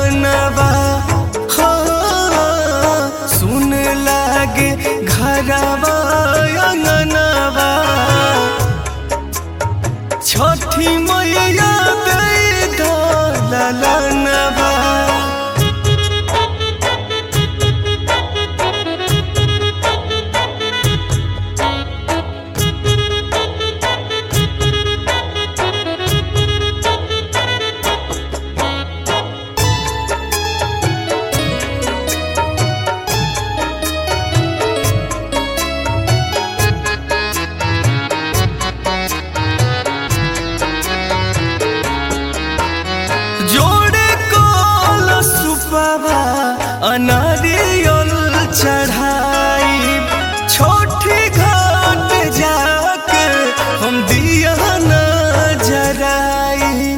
ललनवा हो सुन लागे घरवा अंगनवा छठी मैया दे दो ललनवा। जोड़े कोल सुपावा अनारियल चढ़ाई छोटी घाट जाके हम दिया न जराई।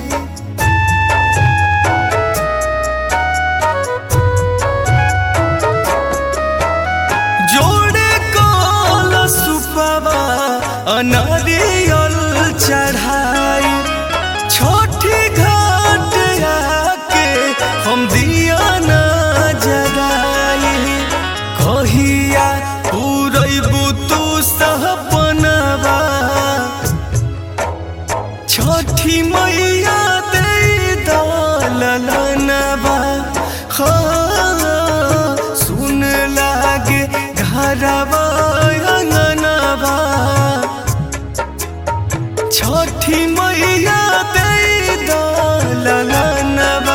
जोड़े कोल सुपावा अनारियल चढ़ाई छोटी घाट आके हम दिया न जराई। कहिया पूरैबू तू सपनवा छठी मैया दे दो ललनवा हो सुन लागे घरवा अंगनवा छठी मैया दे दो ललनवा।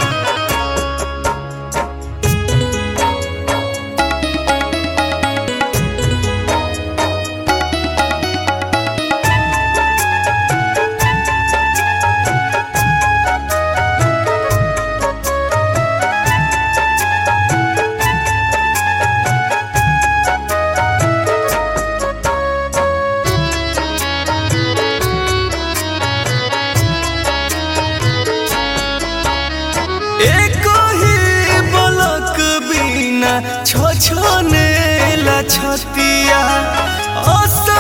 एको ही बलक बिना छछने ला छतिया